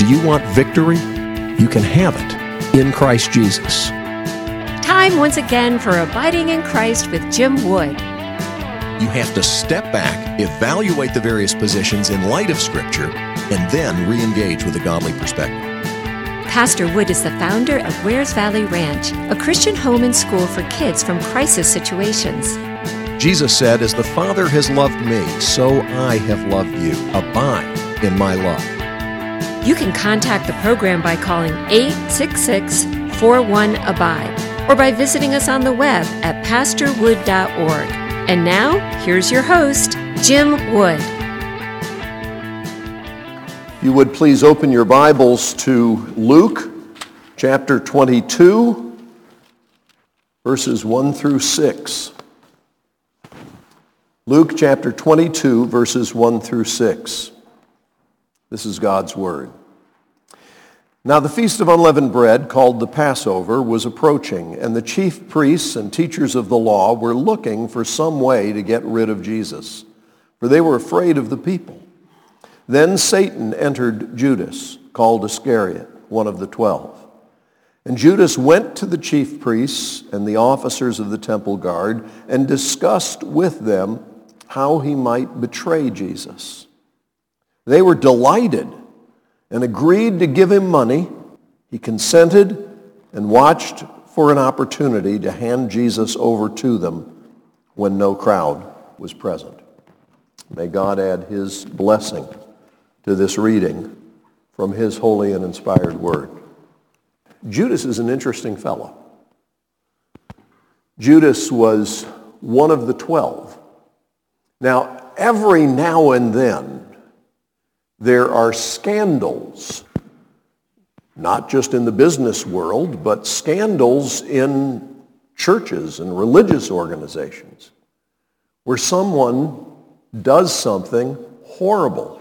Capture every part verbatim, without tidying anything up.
Do you want victory? You can have it in Christ Jesus. Time once again for Abiding in Christ with Jim Wood. You have to step back, evaluate the various positions in light of Scripture, and then re-engage with a godly perspective. Pastor Wood is the founder of Wares Valley Ranch, a Christian home and school for kids from crisis situations. Jesus said, "As the Father has loved me, so I have loved you. Abide in my love." You can contact the program by calling eight six six, four one, A B I D E or by visiting us on the web at pastor wood dot org. And now, here's your host, Jim Wood. You would please open your Bibles to Luke chapter twenty-two, verses one through six. Luke chapter twenty-two, verses one through six. This is God's Word. Now the feast of unleavened bread, called the Passover, was approaching, and the chief priests and teachers of the law were looking for some way to get rid of Jesus, for they were afraid of the people. Then Satan entered Judas, called Iscariot, one of the twelve. And Judas went to the chief priests and the officers of the temple guard and discussed with them how he might betray Jesus. They were delighted and agreed to give him money. He consented and watched for an opportunity to hand Jesus over to them when no crowd was present. May God add his blessing to this reading from his holy and inspired word. Judas is an interesting fellow. Judas was one of the twelve. Now, every now and then, there are scandals, not just in the business world, but scandals in churches and religious organizations, where someone does something horrible.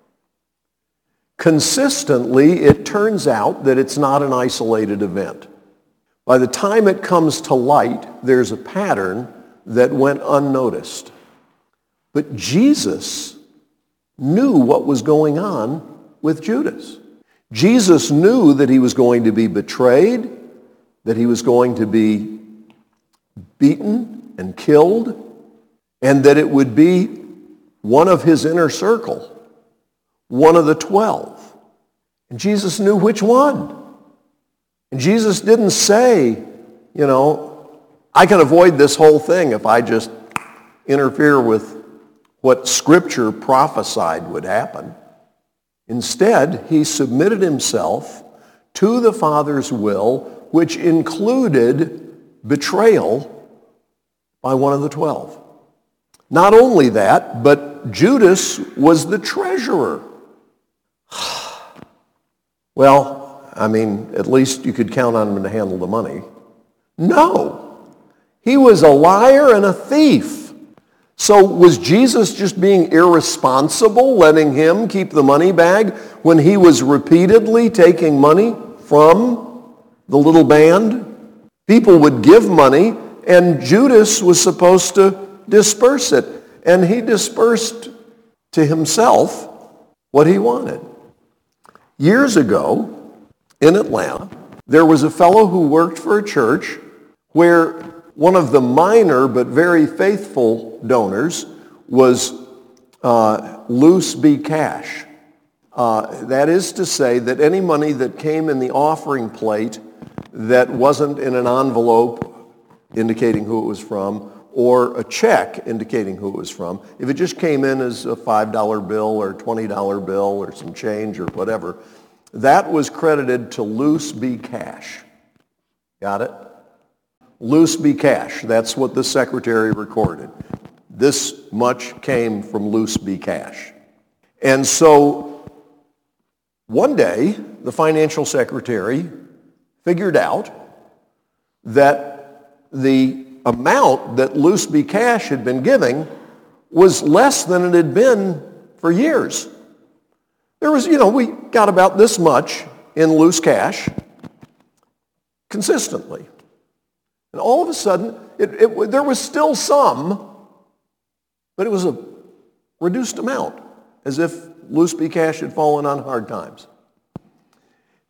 Consistently, it turns out that it's not an isolated event. By the time it comes to light, there's a pattern that went unnoticed. But Jesus knew what was going on with Judas. Jesus knew that he was going to be betrayed, that he was going to be beaten and killed, and that it would be one of his inner circle, one of the twelve. And Jesus knew which one. And Jesus didn't say, you know, I can avoid this whole thing if I just interfere with what Scripture prophesied would happen. Instead, he submitted himself to the Father's will, which included betrayal by one of the twelve. Not only that, but Judas was the treasurer. Well, I mean, at least you could count on him to handle the money. No, he was a liar and a thief. So was Jesus just being irresponsible, letting him keep the money bag when he was repeatedly taking money from the little band? People would give money, and Judas was supposed to disperse it. And he dispersed to himself what he wanted. Years ago, in Atlanta, there was a fellow who worked for a church where one of the minor but very faithful donors was uh, Luce B. Cash. Uh, that is to say that any money that came in the offering plate that wasn't in an envelope indicating who it was from, or a check indicating who it was from, if it just came in as a five dollar bill or twenty dollar bill or some change or whatever, that was credited to Luce B. Cash. Got it? Luce B. Cash. That's what the secretary recorded. This much came from Luce B. Cash. And so one day, the financial secretary figured out that the amount that Luce B. Cash had been giving was less than it had been for years. There was, you know, we got about this much in Luce Cash consistently. And all of a sudden, it, it, there was still some, but it was a reduced amount, as if Luce B. Cash had fallen on hard times.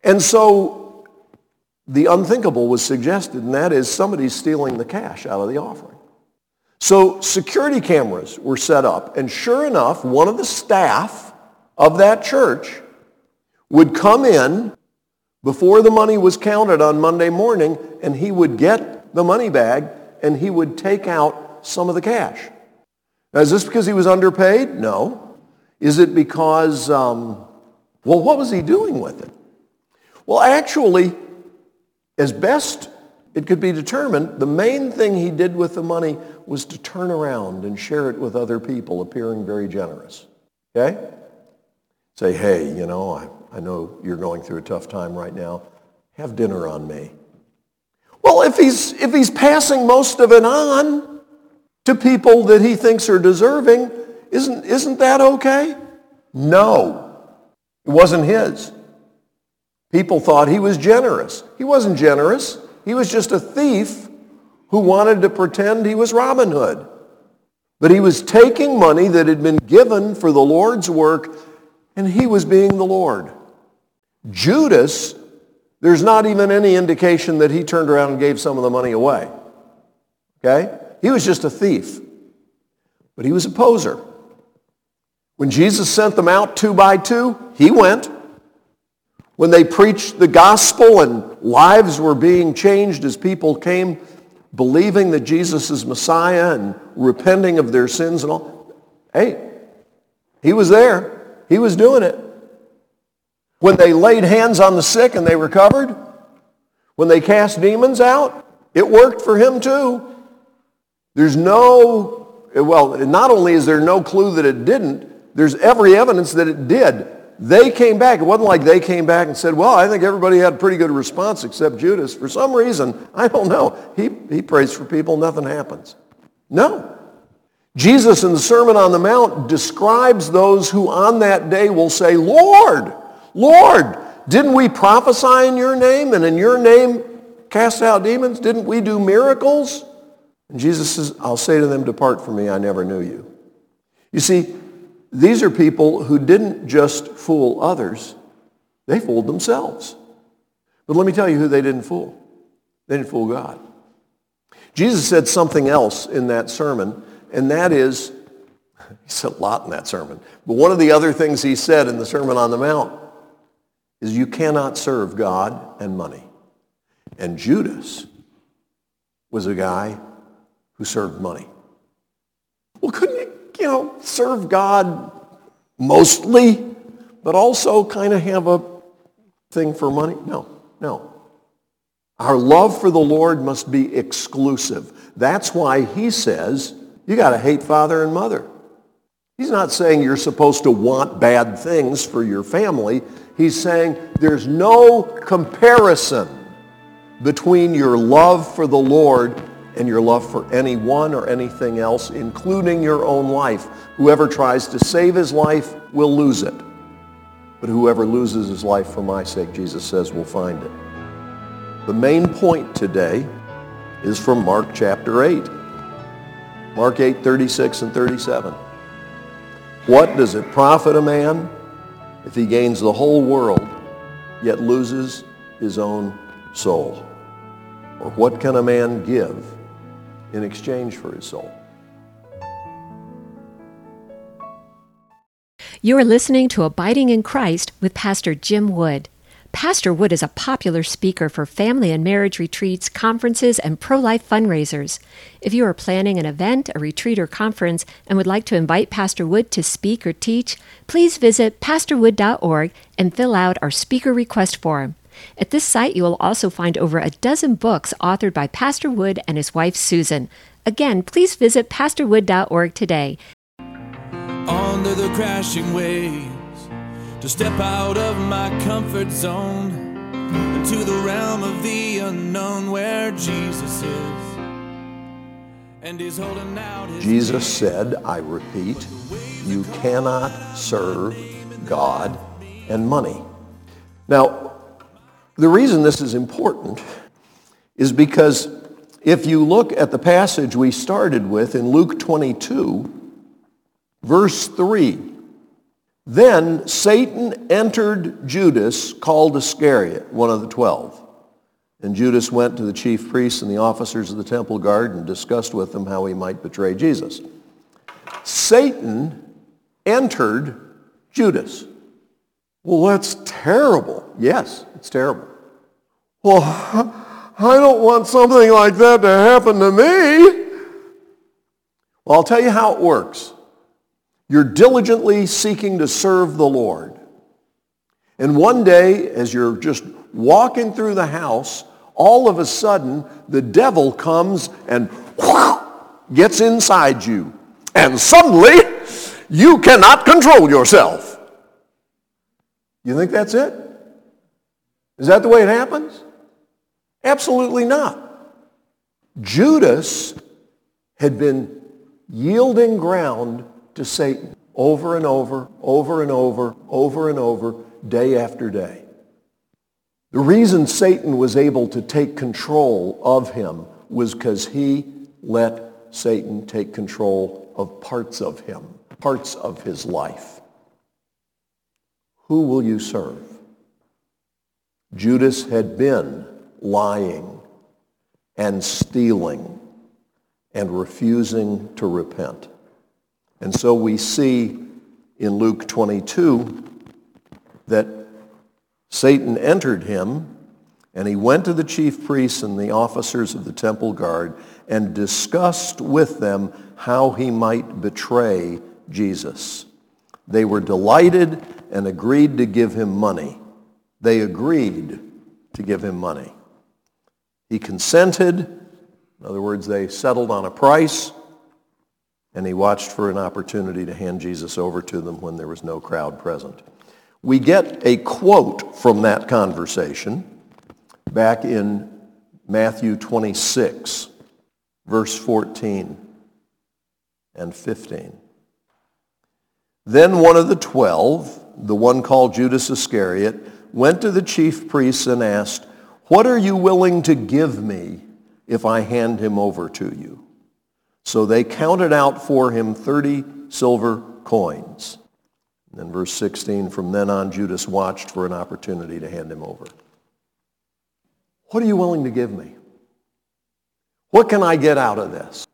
And so the unthinkable was suggested, and that is somebody's stealing the cash out of the offering. So security cameras were set up, and sure enough, one of the staff of that church would come in before the money was counted on Monday morning, and he would get the money bag, and he would take out some of the cash. Now, is this because he was underpaid? No. Is it because, um, well, what was he doing with it? Well, actually, as best it could be determined, the main thing he did with the money was to turn around and share it with other people, appearing very generous. Okay? Say, hey, you know, I, I know you're going through a tough time right now. Have dinner on me. Well, if he's, if he's passing most of it on to people that he thinks are deserving, isn't, isn't that okay? No. It wasn't his. People thought he was generous. He wasn't generous. He was just a thief who wanted to pretend he was Robin Hood. But he was taking money that had been given for the Lord's work, and he was being the Lord. Judas, there's not even any indication that he turned around and gave some of the money away. Okay? He was just a thief. But he was a poser. When Jesus sent them out two by two, he went. When they preached the gospel and lives were being changed as people came believing that Jesus is Messiah and repenting of their sins and all, hey, he was there. He was doing it. When they laid hands on the sick and they recovered, when they cast demons out, it worked for him too. There's no, well, not only is there no clue that it didn't, there's every evidence that it did. They came back. It wasn't like they came back and said, well, I think everybody had a pretty good response except Judas. For some reason, I don't know. He, he prays for people, nothing happens. No. Jesus in the Sermon on the Mount describes those who on that day will say, Lord, Lord, didn't we prophesy in your name and in your name cast out demons? Didn't we do miracles? And Jesus says, I'll say to them, depart from me, I never knew you. You see, these are people who didn't just fool others, they fooled themselves. But let me tell you who they didn't fool. They didn't fool God. Jesus said something else in that sermon, and that is, he said a lot in that sermon, but one of the other things he said in the Sermon on the Mount is you cannot serve God and money. And Judas was a guy who served money. Well, couldn't you, you know, serve God mostly, but also kind of have a thing for money? No, no. Our love for the Lord must be exclusive. That's why he says, you got to hate father and mother. He's not saying you're supposed to want bad things for your family. He's saying there's no comparison between your love for the Lord and your love for anyone or anything else, including your own life. Whoever tries to save his life will lose it. But whoever loses his life for my sake, Jesus says, will find it. The main point today is from Mark chapter eight. Mark eight, thirty-six and thirty-seven. What does it profit a man if he gains the whole world, yet loses his own soul? Or what can a man give in exchange for his soul? You are listening to Abiding in Christ with Pastor Jim Wood. Pastor Wood is a popular speaker for family and marriage retreats, conferences, and pro-life fundraisers. If you are planning an event, a retreat, or conference and would like to invite Pastor Wood to speak or teach, please visit pastor wood dot org and fill out our speaker request form. At this site, you will also find over a dozen books authored by Pastor Wood and his wife, Susan. Again, please visit pastor wood dot org today. Under the crashing waves, to step out of my comfort zone into the realm of the unknown where Jesus is, and he's holding out his Jesus said, I repeat, you cannot serve God and money. Now, the reason this is important is because if you look at the passage we started with in Luke twenty-two, verse three, Then Satan entered Judas, called Iscariot, one of the twelve. And Judas went to the chief priests and the officers of the temple guard and discussed with them how he might betray Jesus. Satan entered Judas. Well, that's terrible. Yes, it's terrible. Well, I don't want something like that to happen to me. Well, I'll tell you how it works. You're diligently seeking to serve the Lord. And one day, as you're just walking through the house, all of a sudden, the devil comes and gets inside you. And suddenly, you cannot control yourself. You think that's it? Is that the way it happens? Absolutely not. Judas had been yielding ground to Satan over and over, over and over, over and over, day after day. The reason Satan was able to take control of him was because he let Satan take control of parts of him, parts of his life. Who will you serve? Judas had been lying and stealing and refusing to repent. And so we see in Luke twenty-two that Satan entered him, and he went to the chief priests and the officers of the temple guard and discussed with them how he might betray Jesus. They were delighted and agreed to give him money. They agreed to give him money. He consented. In other words, they settled on a price, and he watched for an opportunity to hand Jesus over to them when there was no crowd present. We get a quote from that conversation back in Matthew twenty-six, verse fourteen and fifteen. Then one of the twelve, the one called Judas Iscariot, went to the chief priests and asked, "What are you willing to give me if I hand him over to you?" So they counted out for him thirty silver coins. And then verse sixteen, from then on Judas watched for an opportunity to hand him over. What are you willing to give me? What can I get out of this?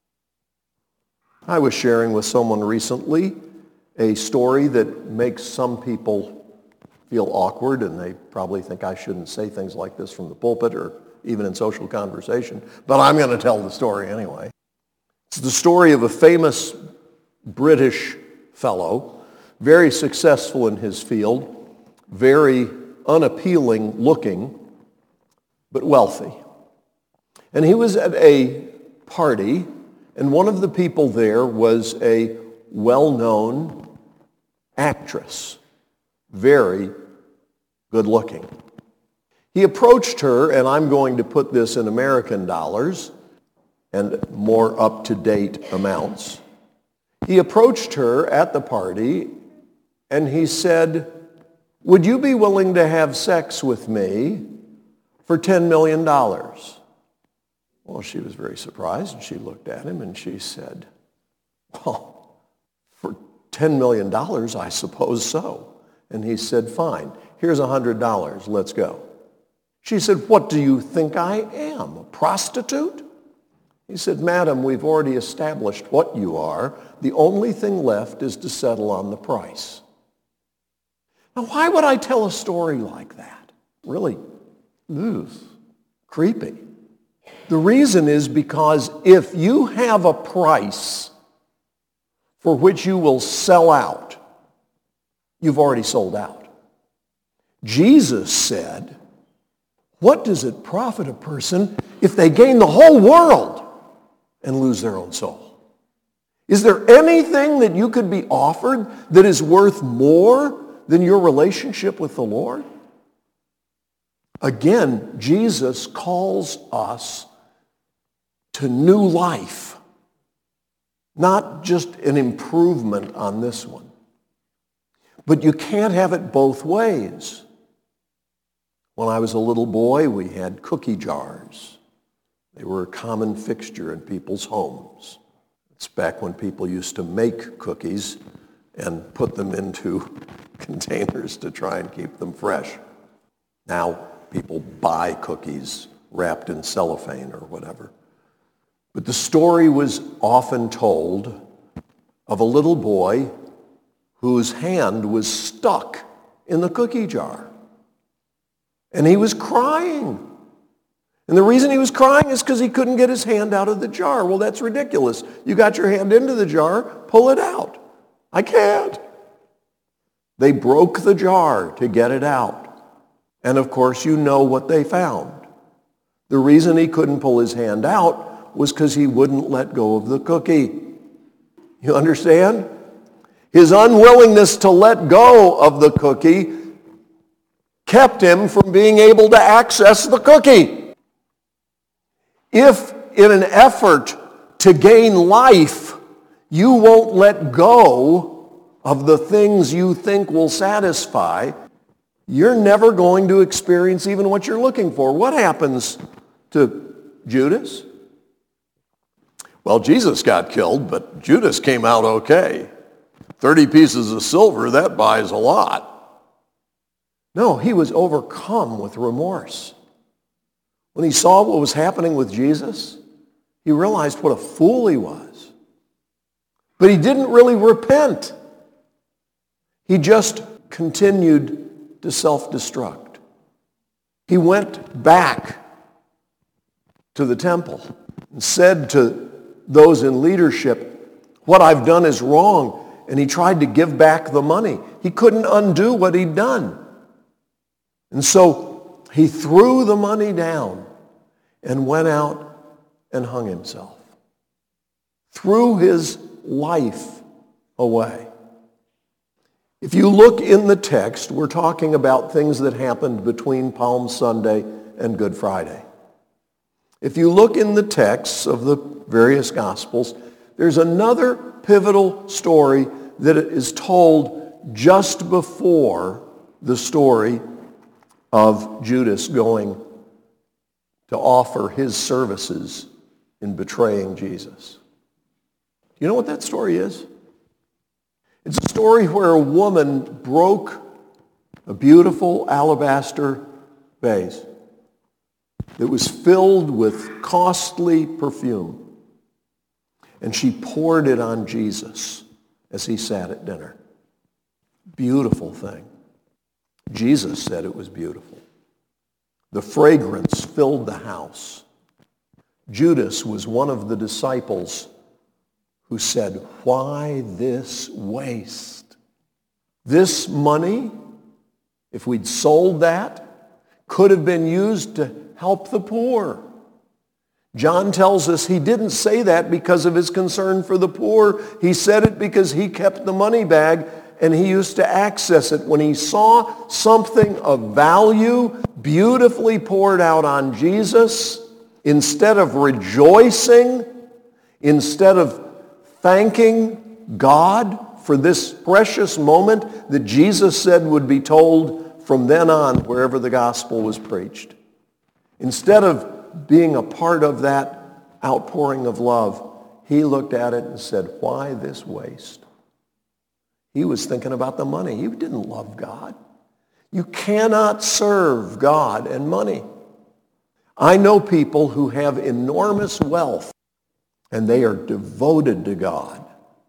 I was sharing with someone recently a story that makes some people feel awkward, and they probably think I shouldn't say things like this from the pulpit or even in social conversation, but I'm going to tell the story anyway. It's the story of a famous British fellow, very successful in his field, very unappealing looking, but wealthy. And he was at a party, and one of the people there was a well-known actress, very good looking. He approached her, and I'm going to put this in American dollars and more up-to-date amounts. He approached her at the party, and he said, "Would you be willing to have sex with me for ten million dollars? Well, she was very surprised, and she looked at him, and she said, "Well, for ten million dollars, I suppose so." And he said, "Fine, here's one hundred dollars, let's go." She said, "What do you think I am, a prostitute?" He said, "Madam, we've already established what you are. The only thing left is to settle on the price." Now, why would I tell a story like that? Really, ugh, creepy. The reason is because if you have a price for which you will sell out, you've already sold out. Jesus said, "What does it profit a person if they gain the whole world and lose their own soul?" Is there anything that you could be offered that is worth more than your relationship with the Lord? Again, Jesus calls us to new life, not just an improvement on this one. But you can't have it both ways. When I was a little boy, we had cookie jars. They were a common fixture in people's homes. It's back when people used to make cookies and put them into containers to try and keep them fresh. Now people buy cookies wrapped in cellophane or whatever. But the story was often told of a little boy whose hand was stuck in the cookie jar. And he was crying. And the reason he was crying is because he couldn't get his hand out of the jar. Well, that's ridiculous. You got your hand into the jar, pull it out. I can't. They broke the jar to get it out. And of course, you know what they found. The reason he couldn't pull his hand out was because he wouldn't let go of the cookie. You understand? His unwillingness to let go of the cookie kept him from being able to access the cookie. If in an effort to gain life, you won't let go of the things you think will satisfy, you're never going to experience even what you're looking for. What happens to Judas? Well, Jesus got killed, but Judas came out okay. thirty pieces of silver, that buys a lot. No, he was overcome with remorse. When he saw what was happening with Jesus, he realized what a fool he was. But he didn't really repent. He just continued to self-destruct. He went back to the temple and said to those in leadership, "What I've done is wrong." And he tried to give back the money. He couldn't undo what he'd done. And so he threw the money down and went out and hung himself. Threw his life away. If you look in the text, we're talking about things that happened between Palm Sunday and Good Friday. If you look in the texts of the various Gospels, there's another pivotal story that is told just before the story of Judas going to offer his services in betraying Jesus. You know what that story is? It's a story where a woman broke a beautiful alabaster vase that was filled with costly perfume, and she poured it on Jesus as he sat at dinner. Beautiful thing. Jesus said it was beautiful. The fragrance filled the house. Judas was one of the disciples who said, "Why this waste? This money, if we'd sold that, could have been used to help the poor." John tells us he didn't say that because of his concern for the poor. He said it because he kept the money bag and he used to access it. When he saw something of value beautifully poured out on Jesus, instead of rejoicing, instead of thanking God for this precious moment that Jesus said would be told from then on wherever the gospel was preached, instead of being a part of that outpouring of love, he looked at it and said, "Why this waste?" He was thinking about the money. He didn't love God. You cannot serve God and money. I know people who have enormous wealth, and they are devoted to God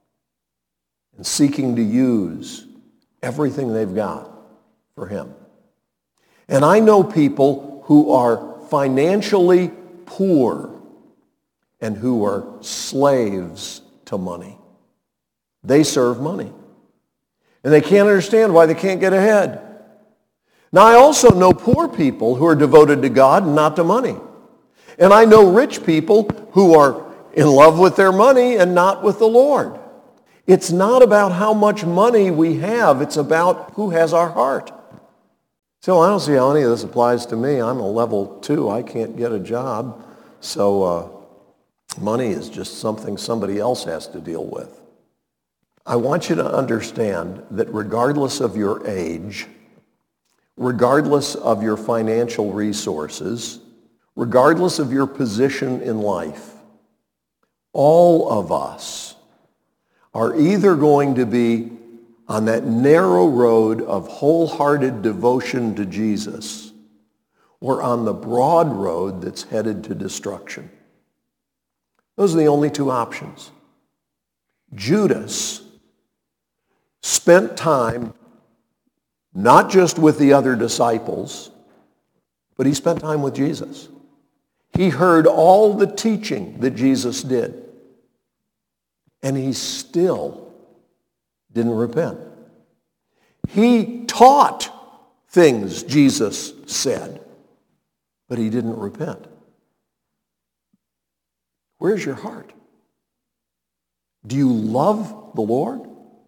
and seeking to use everything they've got for him. And I know people who are financially poor and who are slaves to money. They serve money. And they can't understand why they can't get ahead. Now, I also know poor people who are devoted to God and not to money. And I know rich people who are in love with their money and not with the Lord. It's not about how much money we have. It's about who has our heart. So I don't see how any of this applies to me. I'm a level two. I can't get a job. So uh, money is just something somebody else has to deal with. I want you to understand that regardless of your age, regardless of your financial resources, regardless of your position in life, all of us are either going to be on that narrow road of wholehearted devotion to Jesus, or on the broad road that's headed to destruction. Those are the only two options. Judas spent time not just with the other disciples, but he spent time with Jesus. He heard all the teaching that Jesus did, and he still didn't repent. He taught things Jesus said, but he didn't repent. Where's your heart? Do you love the Lord?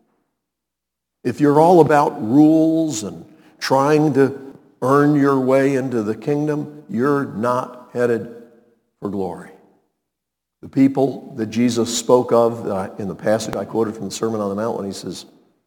If you're all about rules and trying to earn your way into the kingdom, you're not headed for glory. The people that Jesus spoke of uh, in the passage I quoted from the Sermon on the Mount, when he says,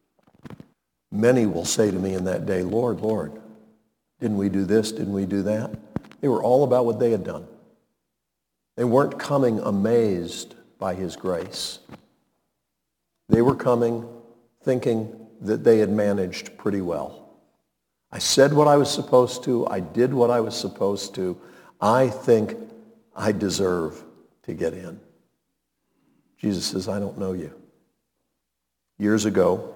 many will say to me in that day, Lord, Lord, didn't we do this? Didn't we do that? They were all about what they had done. They weren't coming amazed by his grace. They were coming thinking that they had managed pretty well. I said what I was supposed to. I did what I was supposed to. I think I deserve to get in. Jesus says, I don't know you. Years ago,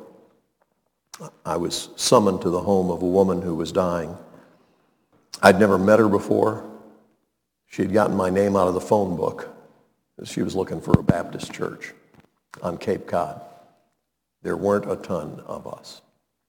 I was summoned to the home of a woman who was dying. I'd never met her before. She had gotten my name out of the phone book. She was looking for a Baptist church on Cape Cod. There weren't a ton of us.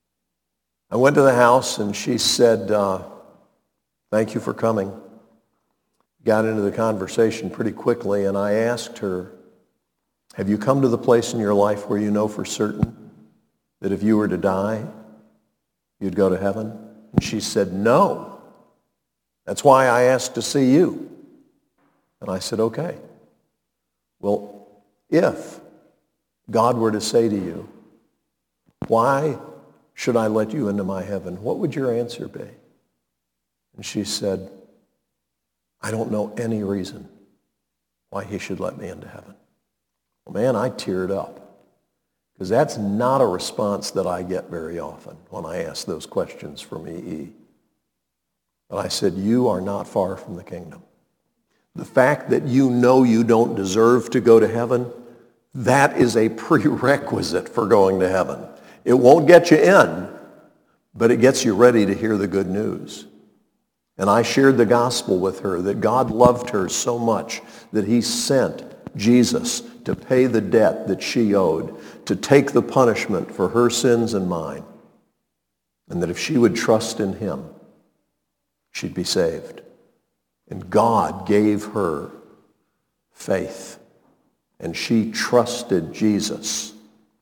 I went to the house and she said, uh, thank you for coming. Got into the conversation pretty quickly, and I asked her, have you come to the place in your life where you know for certain that if you were to die, you'd go to heaven? And she said, no. That's why I asked to see you. And I said, okay. Well, if God were to say to you, why should I let you into my heaven? What would your answer be? And she said, I don't know any reason why he should let me into heaven. Well, man, I teared up, because that's not a response that I get very often when I ask those questions from E E. But I said, you are not far from the kingdom. The fact that you know you don't deserve to go to heaven, that is a prerequisite for going to heaven. It won't get you in, but it gets you ready to hear the good news. And I shared the gospel with her, that God loved her so much that he sent Jesus to pay the debt that she owed, to take the punishment for her sins and mine, and that if she would trust in him, she'd be saved. And God gave her faith, and she trusted Jesus.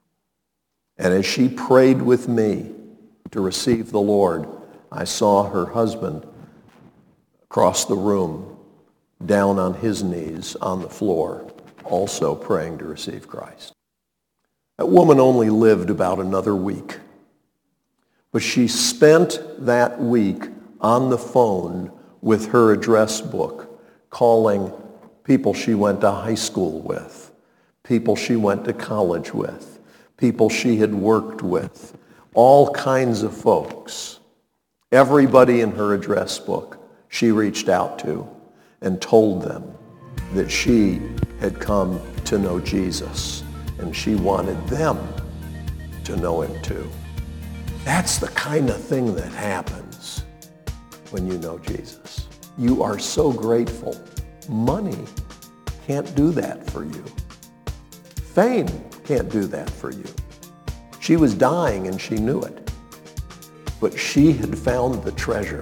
And as she prayed with me to receive the Lord, I saw her husband across the room, down on his knees on the floor, also praying to receive Christ. That woman only lived about another week, but she spent that week on the phone with her address book, calling people she went to high school with, people she went to college with, people she had worked with, all kinds of folks. Everybody in her address book she reached out to and told them that she had come to know Jesus, and she wanted them to know him too. That's the kind of thing that happens when you know Jesus. You are so grateful. Money can't do that for you. Fame can't do that for you. She was dying and she knew it, but she had found the treasure.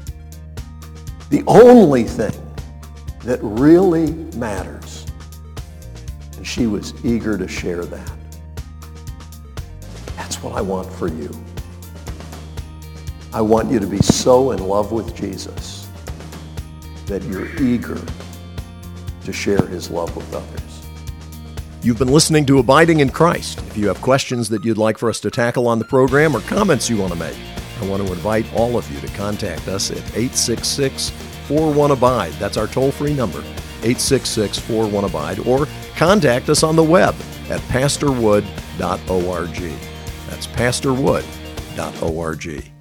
The only thing that really matters, and she was eager to share that. That's what I want for you. I want you to be so in love with Jesus that you're eager to share his love with others. You've been listening to Abiding in Christ. If you have questions that you'd like for us to tackle on the program or comments you want to make, I want to invite all of you to contact us at eight six six, four one, ABIDE. That's our toll-free number, eight six six, four one, ABIDE, or contact us on the web at pastor wood dot org. That's pastor wood dot org.